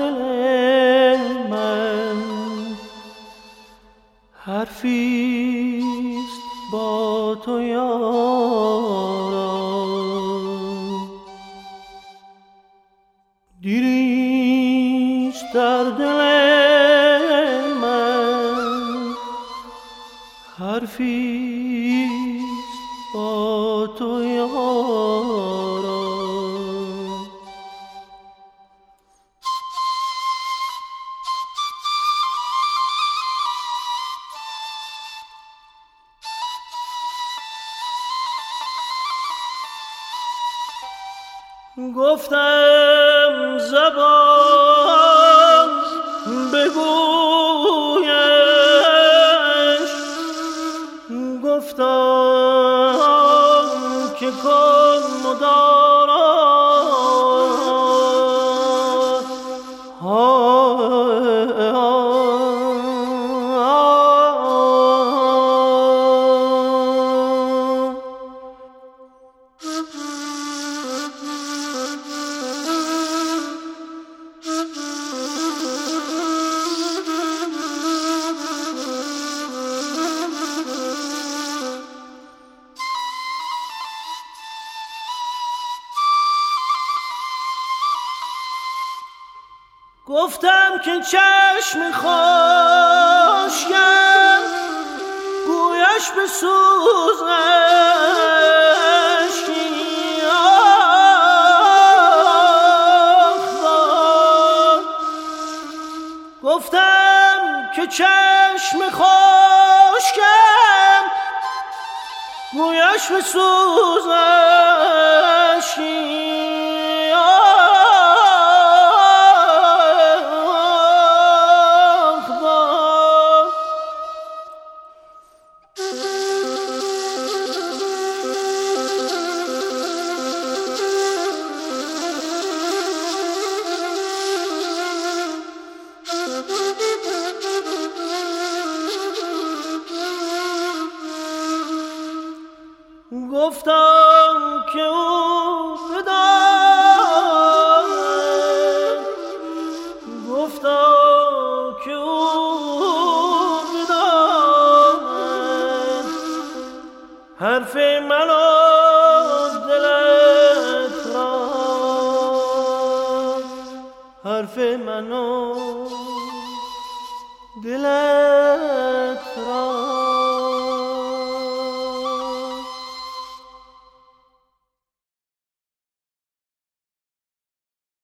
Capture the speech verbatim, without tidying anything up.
دل من حرفیست با تو یارا، دیریست در دل من حرفیست با تو یارا. گفتم زبان بگویش، گفتم که کن مدارا، گفتم که چشم خشکم گویش به سوز اشکی، گفتم که چشم خشکم گویش به سوز اشکی، گفتم که او بداند، گفتم که او بداند حرف من و دلت را، حرف من و دلت